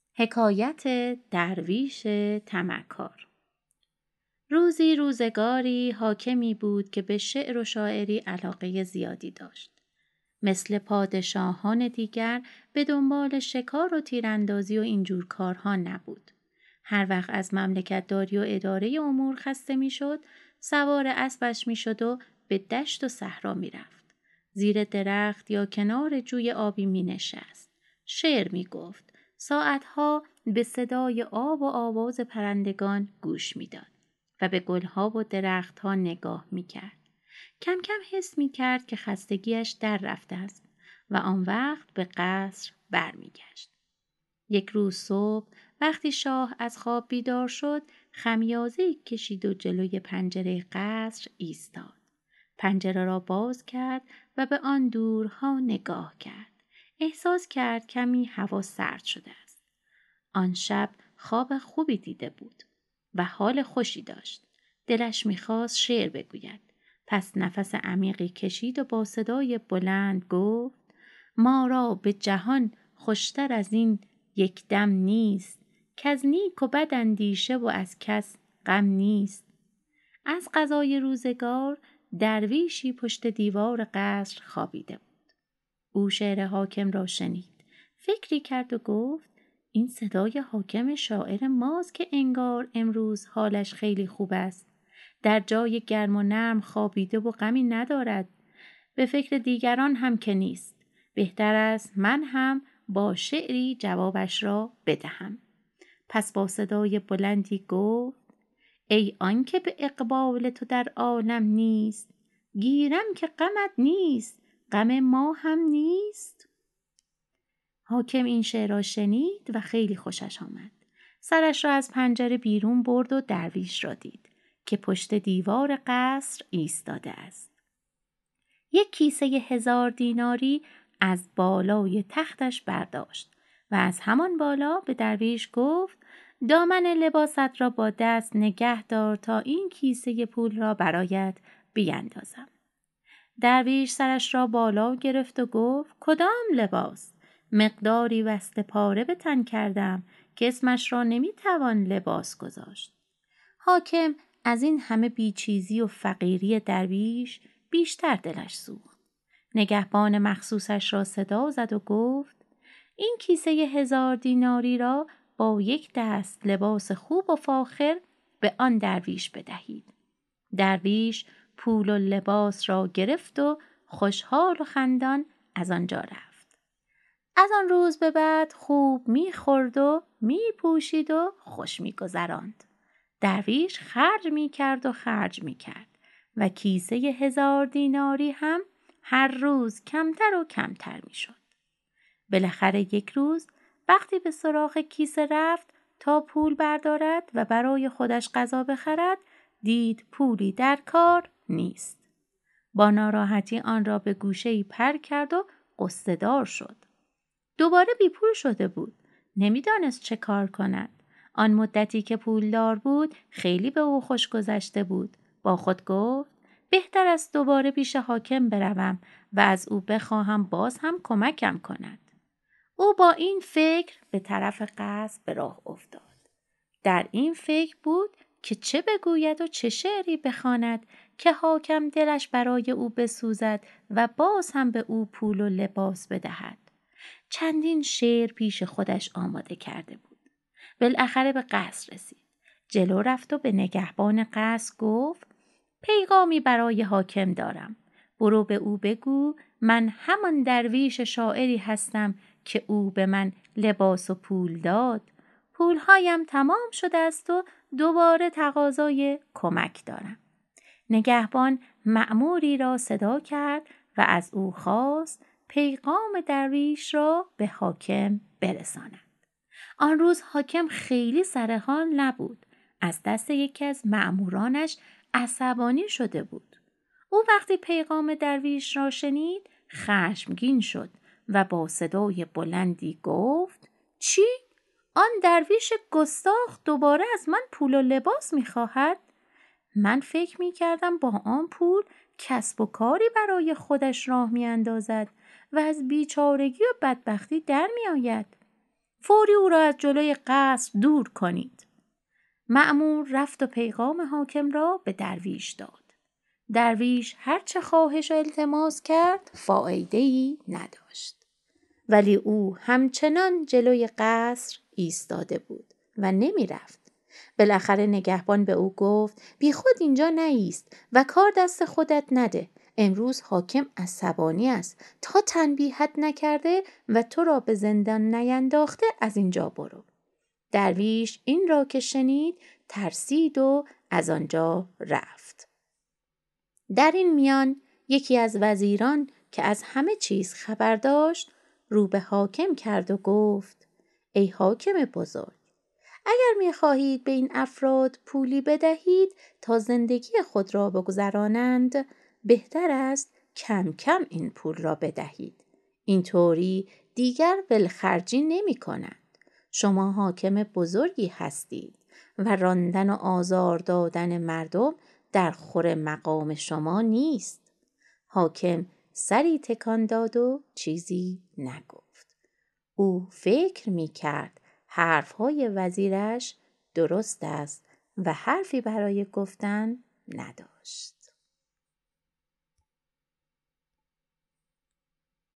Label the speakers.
Speaker 1: حکایت درویش طمعکار. روزی روزگاری حاکمی بود که به شعر و شاعری علاقه زیادی داشت. مثل پادشاهان دیگر به دنبال شکار و تیراندازی و اینجور کارها نبود. هر وقت از مملکت داری و اداره امور خسته می شد، سوار اسبش می شد و به دشت و صحرا می رفت. زیر درخت یا کنار جوی آبی می نشست. شعر می گفت. ساعتها به صدای آب و آواز پرندگان گوش می داد و به گلها و درختها نگاه می کرد. کم کم حس می کرد که خستگیش در رفته است و آن وقت به قصر برمی گشت. یک روز صبح وقتی شاه از خواب بیدار شد، خمیازه کشید و جلوی پنجره قصر ایستاد. پنجره را باز کرد و به آن دورها نگاه کرد. احساس کرد کمی هوا سرد شده است. آن شب خواب خوبی دیده بود و حال خوشی داشت. دلش می‌خواست شعر بگوید. پس نفس عمیقی کشید و با صدای بلند گفت: ما را به جهان خوشتر از این یک دم نیست، که از نیک و بد اندیشه و از کس غم نیست. از قضای روزگار درویشی پشت دیوار قصر خوابیده بود. او شعر حاکم را شنید. فکری کرد و گفت: این صدای حاکم شاعر ماست که انگار امروز حالش خیلی خوب است. در جای گرم و نرم خوابیده و غمی ندارد. به فکر دیگران هم که نیست. بهتر است من هم با شعری جوابش را بدهم. پس با صدای بلندی گفت: ای آن که به اقبال تو در عالم نیست، گیرم که غمت نیست، غم ما هم نیست. حاکم این شعر را شنید و خیلی خوشش آمد. سرش را از پنجره بیرون برد و درویش را دید که پشت دیوار قصر ایستاده است. یک کیسه 1000 دیناری از بالای تختش برداشت و از همان بالا به درویش گفت: دامن لباست را با دست نگه دار تا این کیسه پول را برایت بیندازم. درویش سرش را بالا گرفت و گفت: کدام لباس؟ مقداری وسته پاره به تن کردم که اسمش را نمیتوان لباس گذاشت. حاکم از این همه بیچیزی و فقیری درویش بیشتر دلش سوخت. نگهبان مخصوصش را صدا زد و گفت: این کیسه 1000 دیناری را با یک دست لباس خوب و فاخر به آن درویش بدهید. درویش پول و لباس را گرفت و خوشحال و خندان از آنجا رفت. از آن روز به بعد خوب می‌خورد و می‌پوشید و خوش می‌گذراند. درویش خرج می‌کرد و خرج می‌کرد و کیسه 1000 دیناری هم هر روز کمتر و کمتر می‌شد. بالاخره یک روز وقتی به سراغ کیسه رفت تا پول بردارد و برای خودش غذا بخرد، دید پولی در کار نیست. با ناراحتی آن را به گوشه‌ای پر کرد و غصه‌دار شد. دوباره بی پول شده بود. نمیدانست چه کار کند. آن مدتی که پولدار بود خیلی به او خوش گذشته بود. با خود گفت: بهتر است دوباره پیش حاکم بروم و از او بخواهم باز هم کمکم کند. او با این فکر به طرف قصر به راه افتاد. در این فکر بود که چه بگوید و چه شعری بخواند که حاکم دلش برای او بسوزد و باز هم به او پول و لباس بدهد. چندین شعر پیش خودش آماده کرده بود. بالاخره به قصر رسید. جلو رفت و به نگهبان قصر گفت: پیغامی برای حاکم دارم. برو به او بگو من همان درویش شاعری هستم که او به من لباس و پول داد. پولهایم تمام شده است و دوباره تقاضای کمک دارم. نگهبان مأموری را صدا کرد و از او خواست پیغام درویش را به حاکم برساند. آن روز حاکم خیلی سر حال نبود. از دست یکی از مأمورانش عصبانی شده بود. او وقتی پیغام درویش را شنید خشمگین شد و با صدای بلندی گفت: چی؟ آن درویش گستاخ دوباره از من پول و لباس می‌خواهد؟ من فکر می‌کردم با آن پول کسب و کاری برای خودش راه می‌اندازد و از بیچارگی و بدبختی در می‌آید. فوری او را از جلوی قصر دور کنید. مأمور رفت و پیغام حاکم را به درویش داد. درویش هرچه خواهش و التماس کرد فایده‌ای نداشت. ولی او همچنان جلوی قصر ایستاده بود و نمی رفت. بالاخره نگهبان به او گفت بی خود اینجا نایست و کار دست خودت نده. امروز حاکم عصبانی است. تا تنبیهت نکرده و تو را به زندان نینداخته از اینجا برو. درویش این را که شنید ترسید و از آنجا رفت. در این میان یکی از وزیران که از همه چیز خبر داشت رو به حاکم کرد و گفت ای حاکم بزرگ، اگر می خواهید به این افراد پولی بدهید تا زندگی خود را بگذرانند، بهتر است کم کم این پول را بدهید. اینطوری دیگر ولخرجی نمی کنند. شما حاکم بزرگی هستید و راندن و آزار دادن مردم در خور مقام شما نیست. حاکم سری تکان داد و چیزی نگفت. او فکر می کرد حرفهای وزیرش درست است و حرفی برای گفتن نداشت.